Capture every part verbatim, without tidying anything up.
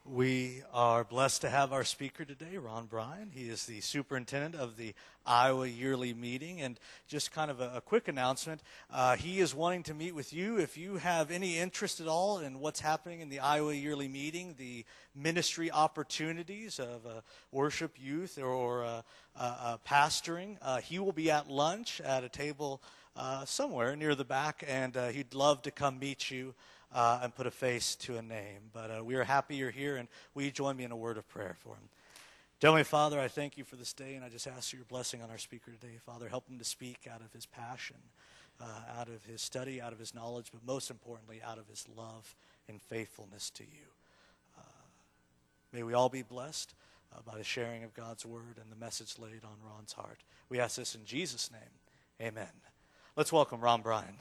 We are blessed to have our speaker today, Ron Bryan. He is the superintendent of the Iowa Yearly Meeting. And just kind of a, a quick announcement, uh, he is wanting to meet with you. If you have any interest at all in what's happening in the Iowa Yearly Meeting, the ministry opportunities of uh, worship youth or, or uh, uh, uh, pastoring, uh, he will be at lunch at a table uh, somewhere near the back, and uh, he'd love to come meet you Uh, and put a face to a name. But uh, we are happy you're here, and will you join me in a word of prayer for him? Heavenly Father, I thank you for this day, and I just ask for your blessing on our speaker today. Father, help him to speak out of his passion, uh, out of his study, out of his knowledge, but most importantly, out of his love and faithfulness to you. Uh, may we all be blessed uh, by the sharing of God's word and the message laid on Ron's heart. We ask this in Jesus' name. Amen. Let's welcome Ron Bryan.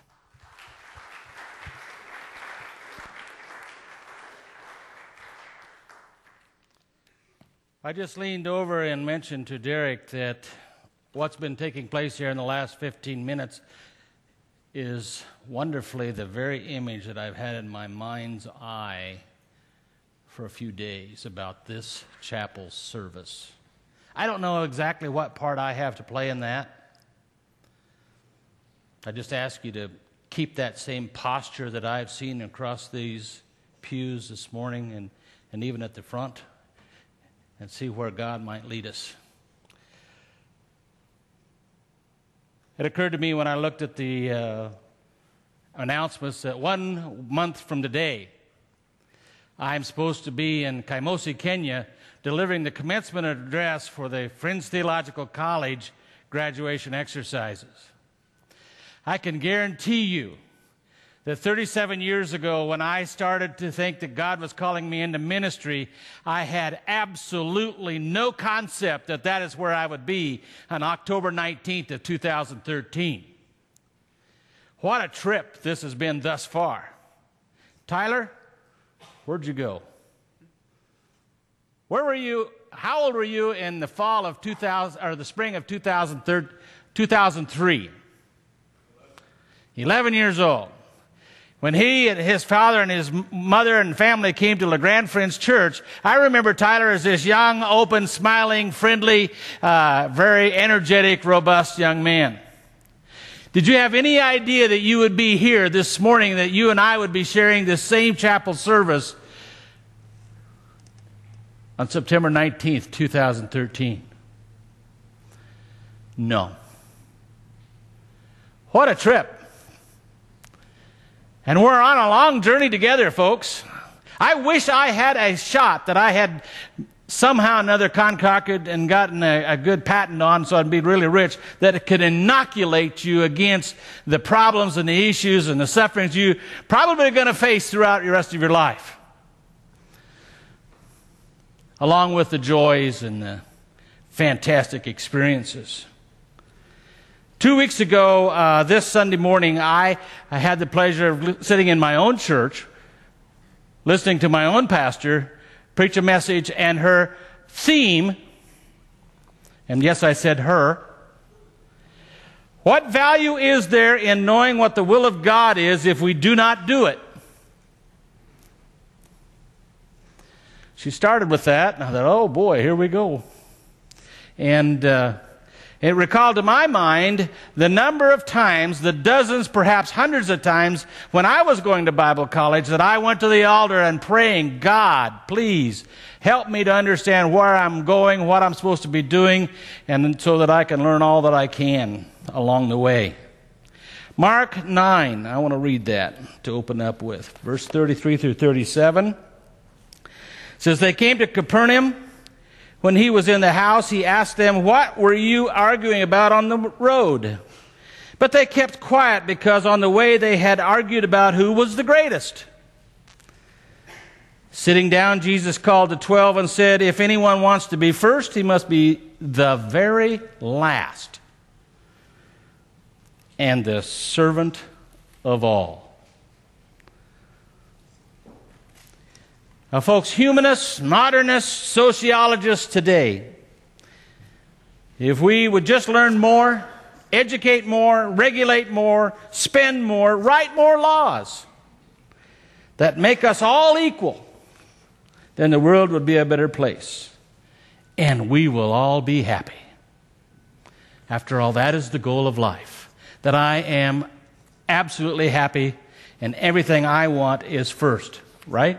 I just leaned over and mentioned to Derek that what's been taking place here in the last fifteen minutes is wonderfully the very image that I've had in my mind's eye for a few days about this chapel service. I don't know exactly what part I have to play in that. I just ask you to keep that same posture that I've seen across these pews this morning and, and even at the front, and see where God might lead us. It occurred to me when I looked at the uh, announcements that one month from today, I'm supposed to be in Kaimosi, Kenya, delivering the commencement address for the Friends Theological College graduation exercises. I can guarantee you that thirty-seven years ago, when I started to think that God was calling me into ministry, I had absolutely no concept that that is where I would be on October nineteenth of two thousand thirteen. What a trip this has been thus far. Tyler, where'd you go? Where were you? How old were you in the fall of two thousand or the spring of two thousand three? eleven years old. When he and his father and his mother and family came to La Grande Friends Church, I remember Tyler as this young, open, smiling, friendly, uh, very energetic, robust young man. Did you have any idea that you would be here this morning, that you and I would be sharing this same chapel service on September nineteenth, two thousand thirteen? No. What a trip. And we're on a long journey together, folks. I wish I had a shot that I had somehow or another concocted and gotten a, a good patent on so I'd be really rich, that it could inoculate you against the problems and the issues and the sufferings you probably are going to face throughout the rest of your life, along with the joys and the fantastic experiences. Two weeks ago, uh, this Sunday morning, I, I had the pleasure of li- sitting in my own church, listening to my own pastor preach a message, and her theme, and yes, I said her, what value is there in knowing what the will of God is if we do not do it? She started with that, and I thought, oh boy, here we go. And uh, it recalled to my mind the number of times, the dozens, perhaps hundreds of times, when I was going to Bible college, that I went to the altar and praying, God, please help me to understand where I'm going, what I'm supposed to be doing, and so that I can learn all that I can along the way. Mark nine, I want to read that to open up with. Verse thirty-three through thirty-seven. It says, they came to Capernaum. When he was in the house, he asked them, what were you arguing about on the road? But they kept quiet because on the way they had argued about who was the greatest. Sitting down, Jesus called the twelve and said, if anyone wants to be first, he must be the very last and the servant of all. Now, folks, humanists, modernists, sociologists today, if we would just learn more, educate more, regulate more, spend more, write more laws that make us all equal, then the world would be a better place. And we will all be happy. After all, that is the goal of life. That I am absolutely happy and everything I want is first, right?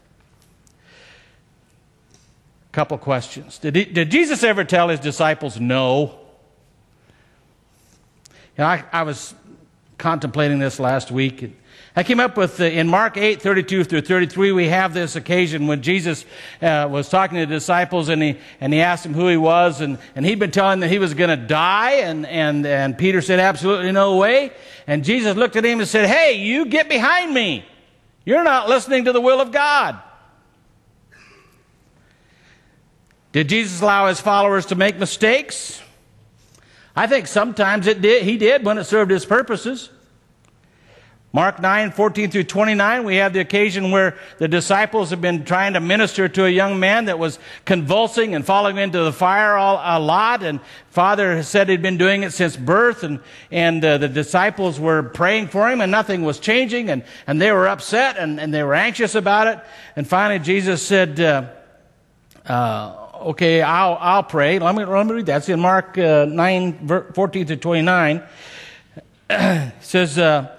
Couple questions. Did, he, did Jesus ever tell his disciples no? You know, I, I was contemplating this last week. I came up with, uh, in Mark eight, thirty-two through thirty-three, we have this occasion when Jesus uh, was talking to the disciples, and he and he asked them who he was, and, and he'd been telling them that he was going to die, and, and, and Peter said, absolutely no way. And Jesus looked at him and said, hey, you get behind me. You're not listening to the will of God. Did Jesus allow his followers to make mistakes? I think sometimes it did. He did when it served his purposes. Mark nine, fourteen through twenty-nine, we have the occasion where the disciples have been trying to minister to a young man that was convulsing and falling into the fire all, a lot. And Father said he'd been doing it since birth. And, and uh, the disciples were praying for him and nothing was changing. And, and they were upset and, and they were anxious about it. And finally Jesus said, uh, uh, okay, I'll, I'll pray. Let me, let me read that. It's in Mark uh, nine, fourteen through twenty-nine. It says, uh,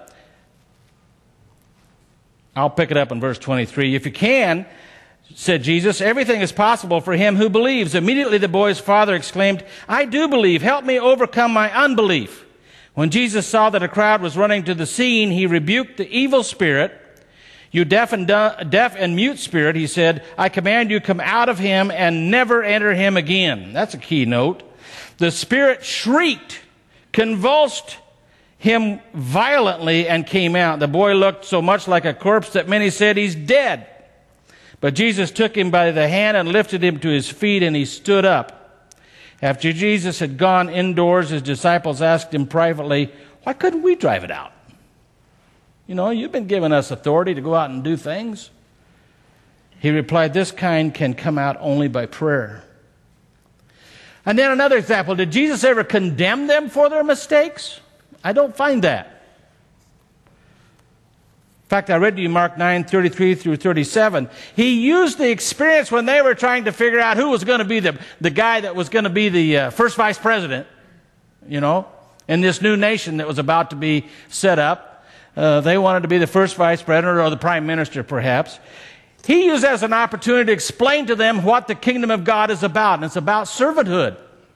I'll pick it up in verse twenty-three. If you can, said Jesus, everything is possible for him who believes. Immediately the boy's father exclaimed, I do believe. Help me overcome my unbelief. When Jesus saw that a crowd was running to the scene, he rebuked the evil spirit. You deaf and, du- deaf and mute spirit, he said, I command you, come out of him and never enter him again. That's a key note. The spirit shrieked, convulsed him violently, and came out. The boy looked so much like a corpse that many said he's dead. But Jesus took him by the hand and lifted him to his feet, and he stood up. After Jesus had gone indoors, his disciples asked him privately, why couldn't we drive it out? You know, you've been giving us authority to go out and do things. He replied, this kind can come out only by prayer. And then another example, did Jesus ever condemn them for their mistakes? I don't find that. In fact, I read to you Mark nine, thirty-three through thirty-seven. He used the experience when they were trying to figure out who was going to be the, the guy that was going to be the uh, first vice president, you know, in this new nation that was about to be set up. Uh, they wanted to be the first vice president or the prime minister, perhaps. He used it as an opportunity to explain to them what the kingdom of God is about, and it's about servanthood.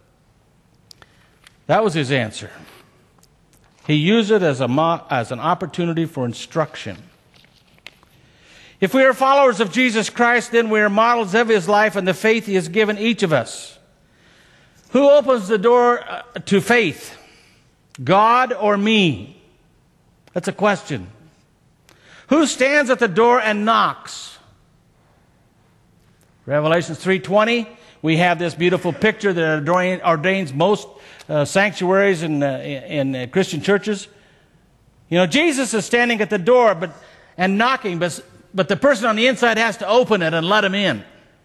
That was his answer. He used it as, a mo- as an opportunity for instruction. If we are followers of Jesus Christ, then we are models of his life and the faith he has given each of us. Who opens the door uh, to faith? God or me? That's a question. Who stands at the door and knocks? Revelation three twenty, we have this beautiful picture that ordains most Uh, sanctuaries in, uh, in uh, Christian churches. You know, Jesus is standing at the door but and knocking, but, but the person on the inside has to open it and let him in.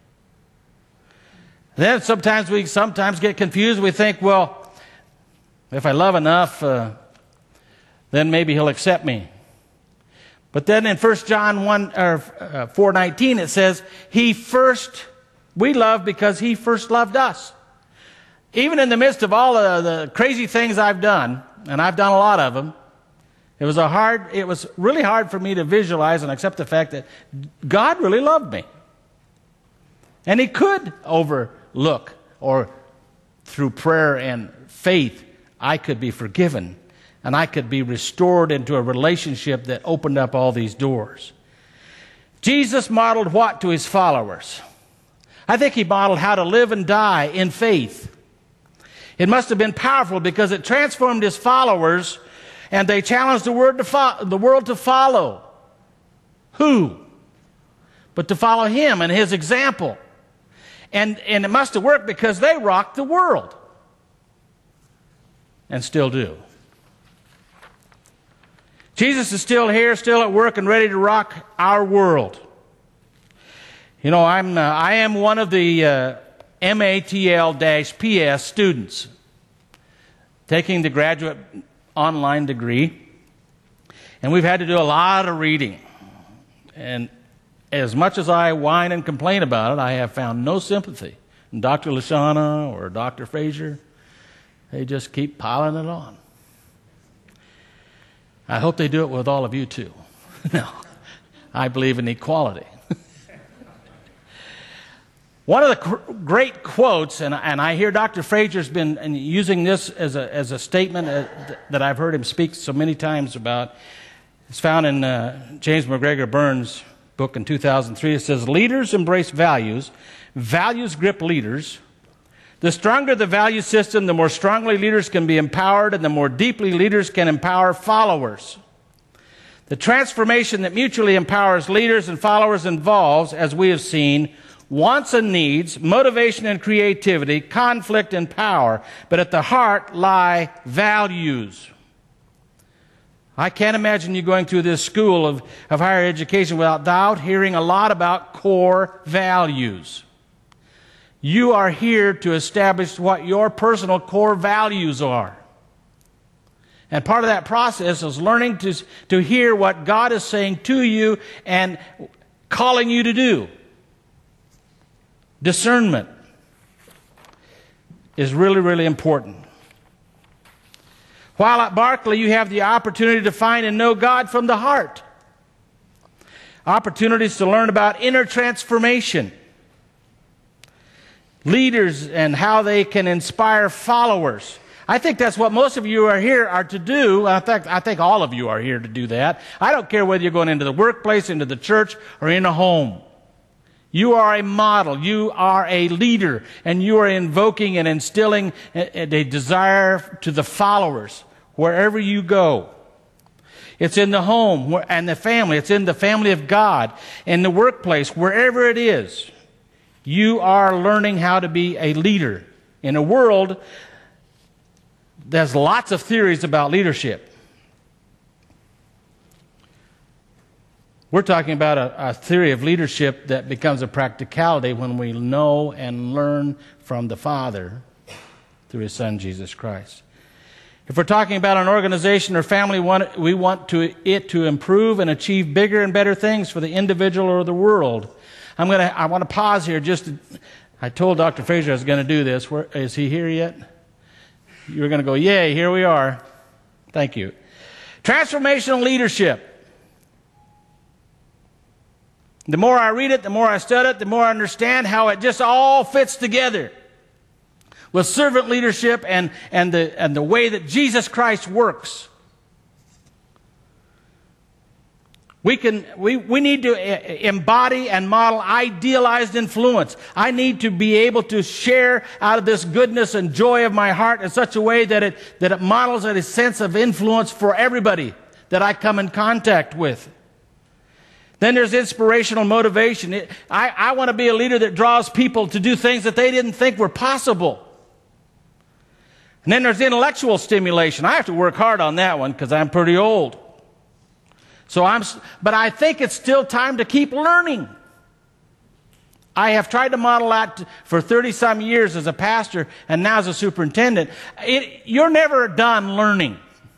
Then sometimes we sometimes get confused. We think, well, if I love enough, uh, then maybe he'll accept me. But then in First John one or uh, four nineteen it says, he first, we love because he first loved us. Even in the midst of all of the crazy things I've done, and I've done a lot of them, it was a hard, it was really hard for me to visualize and accept the fact that God really loved me. And he could overlook, or through prayer and faith, I could be forgiven, and I could be restored into a relationship that opened up all these doors. Jesus modeled what to his followers? I think he modeled how to live and die in faith. It must have been powerful because it transformed his followers, and they challenged the, word to fo- the world to follow. Who? But to follow him and his example. And, and it must have worked because they rocked the world. And still do. Jesus is still here, still at work, and ready to rock our world. You know, I'm, uh, I am one of the Uh, M A T L P S students taking the graduate online degree, and we've had to do a lot of reading, and as much as I whine and complain about it, I have found no sympathy in Doctor Lashana or Doctor Frazier. They just keep piling it on. I hope they do it with all of you too. No, I believe in equality. One of the cr- great quotes, and, and I hear Doctor Frazier's been using this as a, as a statement uh, th- that I've heard him speak so many times about. It's found in uh, James McGregor Burns' book in two thousand three. It says, leaders embrace values. Values grip leaders. The stronger the value system, the more strongly leaders can be empowered, and the more deeply leaders can empower followers. The transformation that mutually empowers leaders and followers involves, as we have seen, wants and needs, motivation and creativity, conflict and power, but at the heart lie values. I can't imagine you going through this school of, of higher education without doubt hearing a lot about core values. You are here to establish what your personal core values are. And part of that process is learning to, to hear what God is saying to you and calling you to do. Discernment is really, really important. While at Barclay, you have the opportunity to find and know God from the heart. Opportunities to learn about inner transformation. Leaders and how they can inspire followers. I think that's what most of you are here are to do. In fact, I think all of you are here to do that. I don't care whether you're going into the workplace, into the church, or in a home. You are a model. You are a leader. And you are invoking and instilling a, a desire to the followers wherever you go. It's in the home and the family. It's in the family of God. In the workplace, wherever it is. You are learning how to be a leader in a world there's lots of theories about leadership. We're talking about a, a theory of leadership that becomes a practicality when we know and learn from the Father through His Son, Jesus Christ. If we're talking about an organization or family, we want to, it to improve and achieve bigger and better things for the individual or the world. I'm gonna. I want to pause here. Just, to, I told Doctor Frazier I was going to do this. Where, is he here yet? You're going to go, yay, here we are. Thank you. Transformational leadership. The more I read it, the more I study it, the more I understand how it just all fits together with servant leadership and, and, the, and the way that Jesus Christ works. We can we, we need to embody and model idealized influence. I need to be able to share out of this goodness and joy of my heart in such a way that it that it models a sense of influence for everybody that I come in contact with. Then there's inspirational motivation. It, I, I want to be a leader that draws people to do things that they didn't think were possible. And then there's intellectual stimulation. I have to work hard on that one because I'm pretty old. So I'm, but I think it's still time to keep learning. I have tried to model that for thirty-some years as a pastor and now as a superintendent. It, you're never done learning.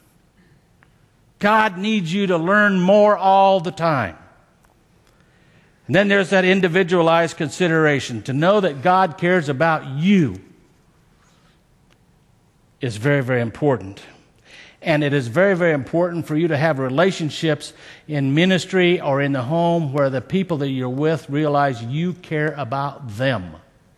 God needs you to learn more all the time. And then there's that individualized consideration. To know that God cares about you is very, very important. And it is very, very important for you to have relationships in ministry or in the home where the people that you're with realize you care about them.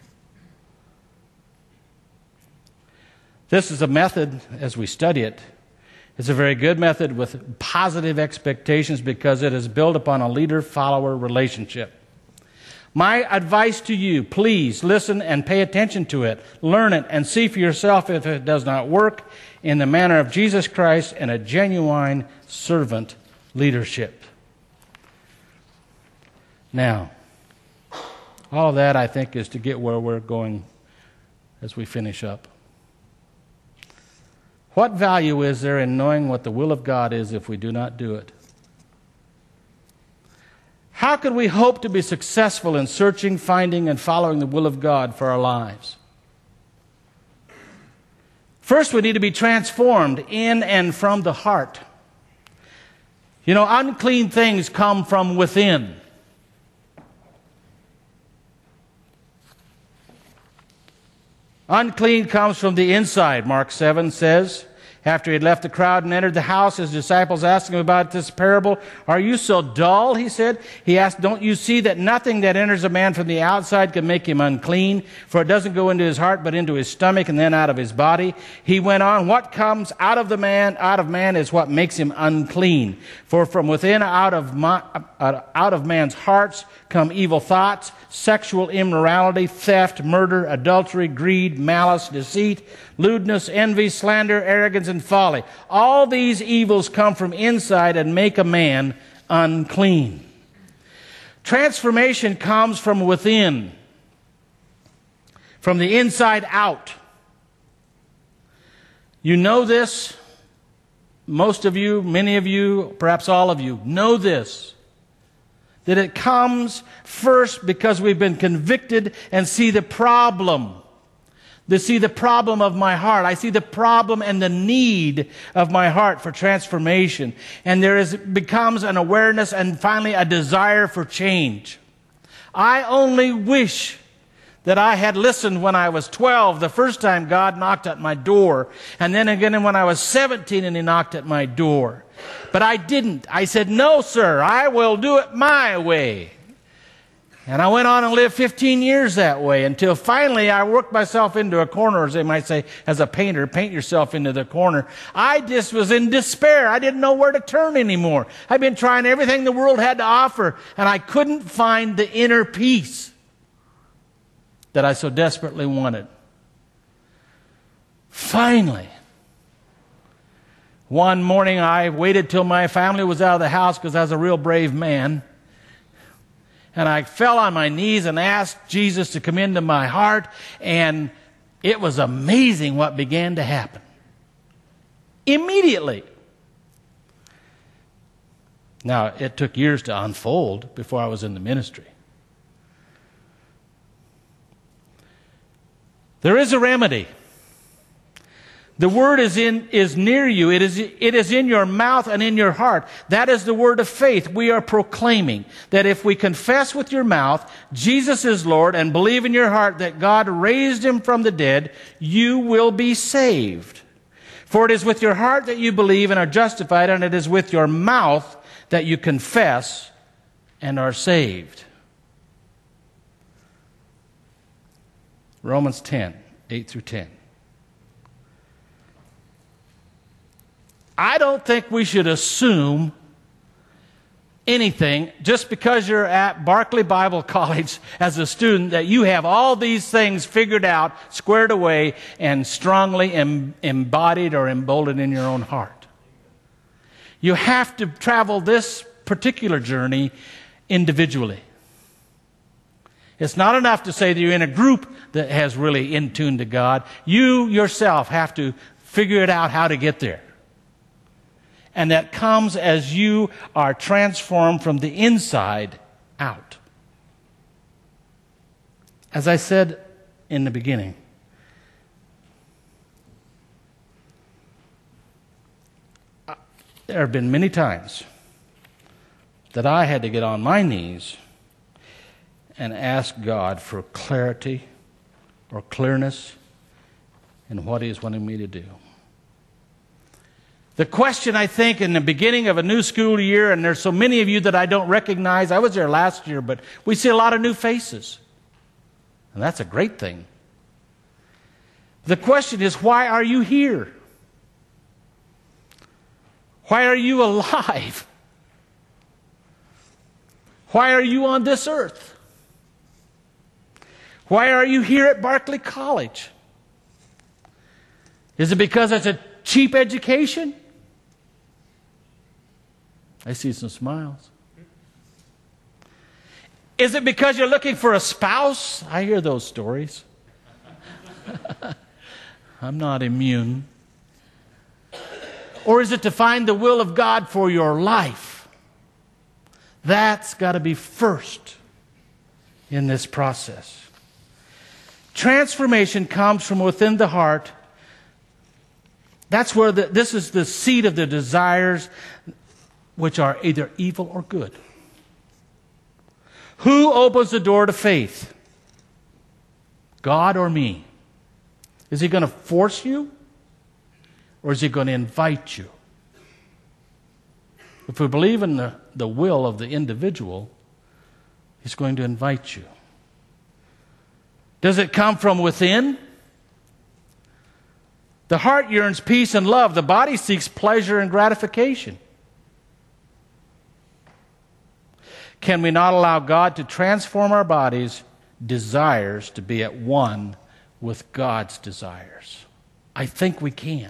This is a method, as we study it, it's a very good method with positive expectations because it is built upon a leader-follower relationship. My advice to you, please listen and pay attention to it. Learn it and see for yourself if it does not work in the manner of Jesus Christ and a genuine servant leadership. Now, all of that, I think, is to get where we're going as we finish up. What value is there in knowing what the will of God is if we do not do it? How could we hope to be successful in searching, finding, and following the will of God for our lives? First, we need to be transformed in and from the heart. You know, unclean things come from within. Unclean comes from the inside, Mark seven says. After he had left the crowd and entered the house, his disciples asked him about this parable. Are you so dull, he said. He asked, don't you see that nothing that enters a man from the outside can make him unclean? For it doesn't go into his heart, but into his stomach and then out of his body. He went on, what comes out of the man, out of man is what makes him unclean. For from within, out of, my, out of man's hearts come evil thoughts, sexual immorality, theft, murder, adultery, greed, malice, deceit, lewdness, envy, slander, arrogance, and folly. All these evils come from inside and make a man unclean. Transformation comes from within, from the inside out. You know this. Most of you, many of you, perhaps all of you know this. That it comes first because we've been convicted and see the problem. To see the problem of my heart. I see the problem and the need of my heart for transformation. And there is becomes an awareness and finally a desire for change. I only wish that I had listened when I was twelve, the first time God knocked at my door. And then again when I was seventeen and He knocked at my door. But I didn't. I said, no, sir, I will do it my way. And I went on and lived fifteen years that way until finally I worked myself into a corner, as they might say, as a painter, paint yourself into the corner. I just was in despair. I didn't know where to turn anymore. I'd been trying everything the world had to offer, and I couldn't find the inner peace that I so desperately wanted. Finally, one morning I waited till my family was out of the house because I was a real brave man. And I fell on my knees and asked Jesus to come into my heart. And it was amazing what began to happen. Immediately. Now, it took years to unfold before I was in the ministry. There is a remedy. The word is in is near you. It is it is in your mouth and in your heart. That is the word of faith. We are proclaiming that if we confess with your mouth Jesus is Lord and believe in your heart that God raised Him from the dead, you will be saved. For it is with your heart that you believe and are justified, and it is with your mouth that you confess and are saved. Romans ten, eight through ten. I don't think we should assume anything just because you're at Barclay Bible College as a student that you have all these things figured out, squared away, and strongly em- embodied or emboldened in your own heart. You have to travel this particular journey individually. It's not enough to say that you're in a group that has really in tune to God. You yourself have to figure it out how to get there. And that comes as you are transformed from the inside out. As I said in the beginning, there have been many times that I had to get on my knees and ask God for clarity or clearness in what He is wanting me to do. The question, I think, in the beginning of a new school year, and there's so many of you that I don't recognize. I was there last year, but we see a lot of new faces. And that's a great thing. The question is, why are you here? Why are you alive? Why are you on this earth? Why are you here at Barclay College? Is it because it's a cheap education? I see some smiles. Is it because you're looking for a spouse? I hear those stories. I'm not immune. Or is it to find the will of God for your life? That's got to be first in this process. Transformation comes from within the heart. That's where the, this is the seed of the desires, which are either evil or good. Who opens the door to faith? God or me? Is he going to force you? Or is he going to invite you? If we believe in the, the will of the individual, he's going to invite you. Does it come from within? The heart yearns peace and love. The body seeks pleasure and gratification. Can we not allow God to transform our bodies' desires to be at one with God's desires? I think we can.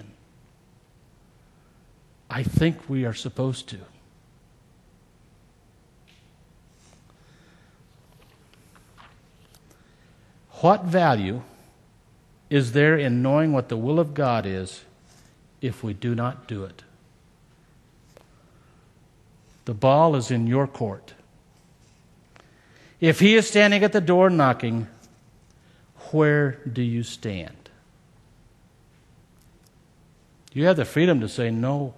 I think we are supposed to. What value is there in knowing what the will of God is if we do not do it? The ball is in your court. If he is standing at the door knocking, where do you stand? You have the freedom to say no.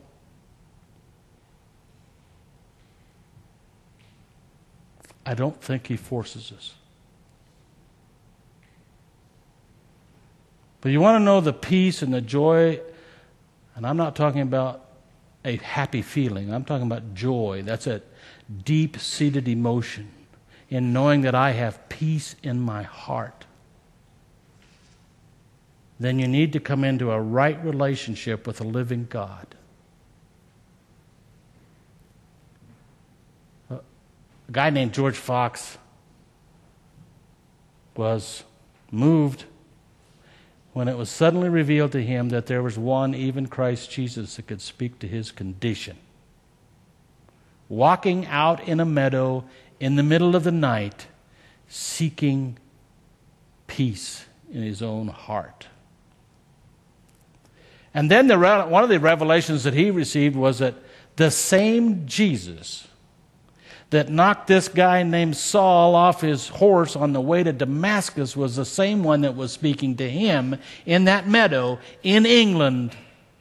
I don't think he forces us. But you want to know the peace and the joy, and I'm not talking about a happy feeling. I'm talking about joy. That's a deep-seated emotion in knowing that I have peace in my heart. Then you need to come into a right relationship with a living God. A guy named George Fox was moved when it was suddenly revealed to him that there was one, even Christ Jesus, that could speak to his condition. Walking out in a meadow in the middle of the night, seeking peace in his own heart. And then the one of the revelations that he received was that the same Jesus that knocked this guy named Saul off his horse on the way to Damascus was the same one that was speaking to him in that meadow in England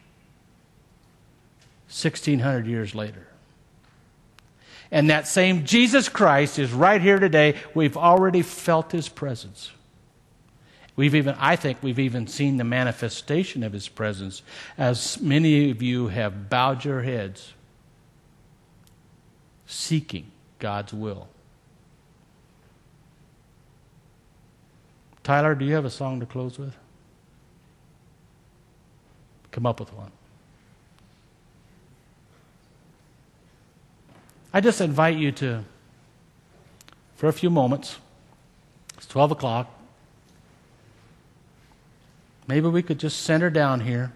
sixteen hundred years later. And that same Jesus Christ is right here today. We've already felt his presence. We've even, I think we've even seen the manifestation of his presence as many of you have bowed your heads seeking God's will. Tyler, do you have a song to close with? Come up with one. I just invite you to, for a few moments, it's twelve o'clock, maybe we could just center down here.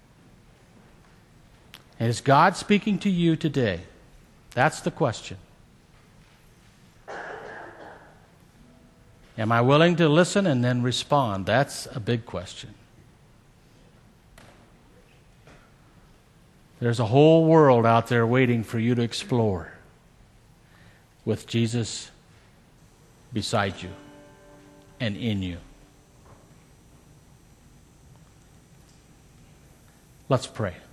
And is God speaking to you today? That's the question. Am I willing to listen and then respond? That's a big question. There's a whole world out there waiting for you to explore with Jesus beside you and in you. Let's pray.